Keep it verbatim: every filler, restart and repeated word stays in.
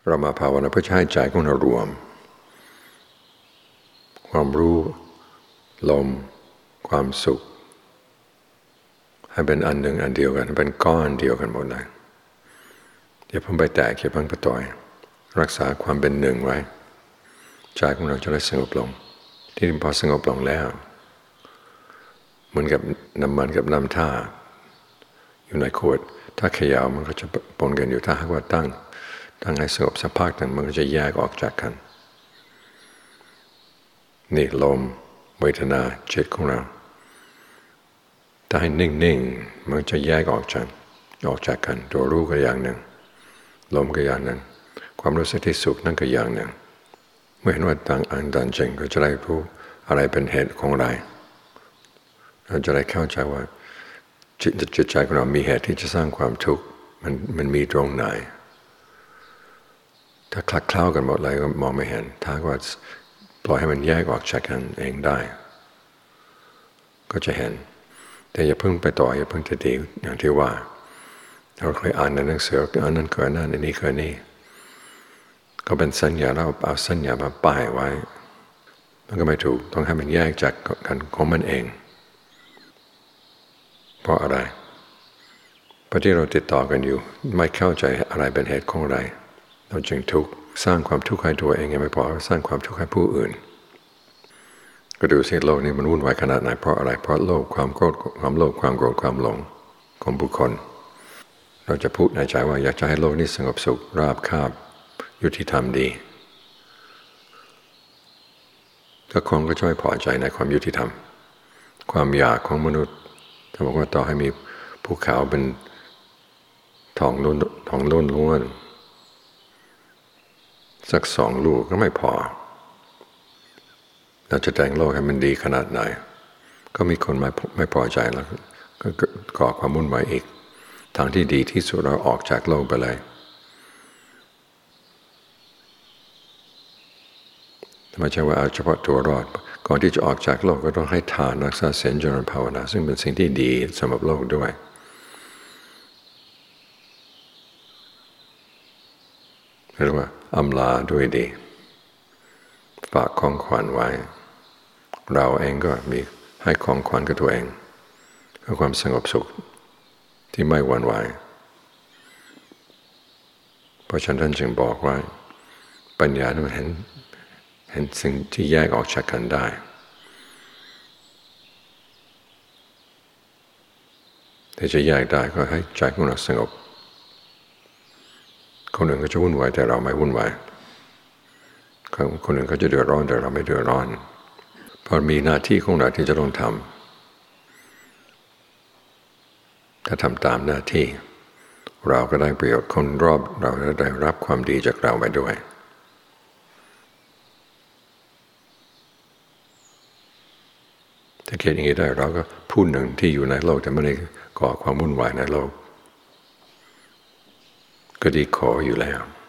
เรามาภาวนาเพื่อให้ใจของเรารวมความรู้ลมความสุขให้เป็นอันหนึ่งอันเดียวกันเป็นก้อนเดียวกันหมดเลยอย่าเพิ่งไปแตกอย่าเพิ่งไปต่อยรักษาความเป็นหนึ่งไว้ใจของเราจะได้สงบลงที่พอสงบลงแล้วเหมือนกับน้ำมันกับน้ำท่าอยู่ในขวดถ้าเขย่ามันก็จะปนกันอยู่ถ้าหากว่าตั้งตั้งให้สงบสักพักหนึ่งมันก็จะแยกออกจากกันนี่ลมเวทนาจิตของเราถ้าให้นิ่งๆมันจะแยกออกจากออกจากกันตัวรู้ก็อย่างหนึ่งลมก็อย่างหนึ่งความรู้สึกที่สุขนั่นก็อย่างหนึ่งเมื่อเห็นว่าต่างอันต่างจริงก็จะได้รู้อะไรเป็นเหตุของอะไรเราจะได้เข้าใจว่าจิตจิตใจของเรามีเหตุที่จะสร้างความทุกข์มันมันมีตรงไหนถ้าคลักเคล้ากันหมดเลยก็มองไม่เห็นถ้าว่าปล่อยให้มันแยกออกจากกันเองได้ก็จะเห็นแต่อย่าเพิ่งไปต่ออย่าเพิ่งจะดีอย่างที่ว่าเราเคยอ่านในหนังสืออันนั้นเคยนั่นอันนี้เคยนี่ก็เป็นสัญญาเราเอาสัญญามาป้ายไว้มันก็ไม่ถูกต้องให้มันแยกจากกันของมันเองเพราะอะไรเพราะที่เราติดต่อกันอยู่ไม่เข้าใจอะไรเป็นเหตุของอะไรเราจึงทุกข์สร้างความทุกข์ให้ตัวเองยังไม่พอสร้างความทุกข์ให้ผู้อื่นก็ดูสิโลกนี้มันวุ่นวายขนาดไหนเพราะอะไรเพราะโลภความโกรธความโลภความโกรธความหลงของบุคคลเราจะพูดในใจว่าอยากจะให้โลกนี้สงบสุขราบคาบยุติธรรมดีก็คงก็ช่วยพอใจในความยุติธรรมความอยากของมนุษย์ถ้าบอกว่าต่อให้มีภูเขาเป็นทองล้นทองล้นล้วนสักสองลูกก็ไม่พอเราจะแต่งโลกให้มันดีขนาดไหนก็มีคนไม่ไม่พอใจแล้วก็ก่อความวุ่นวายอีกทางที่ดีที่สุดเราออกจากโลกไปเลยไม่ใช่ว่าเอาเฉพาะตัวรอดก่อนที่จะออกจากโลกก็ต้องให้ทานรักษาศีลเจริญภาวนาซึ่งเป็นสิ่งที่ดีสำหรับโลกด้วยเรียกว่าอำลาด้วยดีฝากของขวัญไว้เราเองก็มีให้ของขวัญกับตัวเองเพื่อความสงบสุขที่ไม่หวั่นไหวเพราะฉะนั้นท่านจึงบอกว่าปัญญานั้นเห็นเห็นสิ่งที่แยกออกจากกันได้แต่จะแยกได้ก็ให้ใจของเราสงบคนอื่นก็จะวุ่นวายแต่เราไม่วุ่นวายคนอื่นก็จะเดือดร้อนแต่เราไม่เดือดร้อนเพราะมีหน้าที่ของเราที่จะต้องทำถ้าทำตามหน้าที่เราก็ได้ประโยชน์คนรอบเราก็ได้รับความดีจากเราไปด้วยถ้าคิดอย่างนี้ได้เราก็ผู้หนึ่งที่อยู่ในโลกแต่ไม่ได้ก่อความวุ่นวายในโลกก็ดีขออยู่แล้ว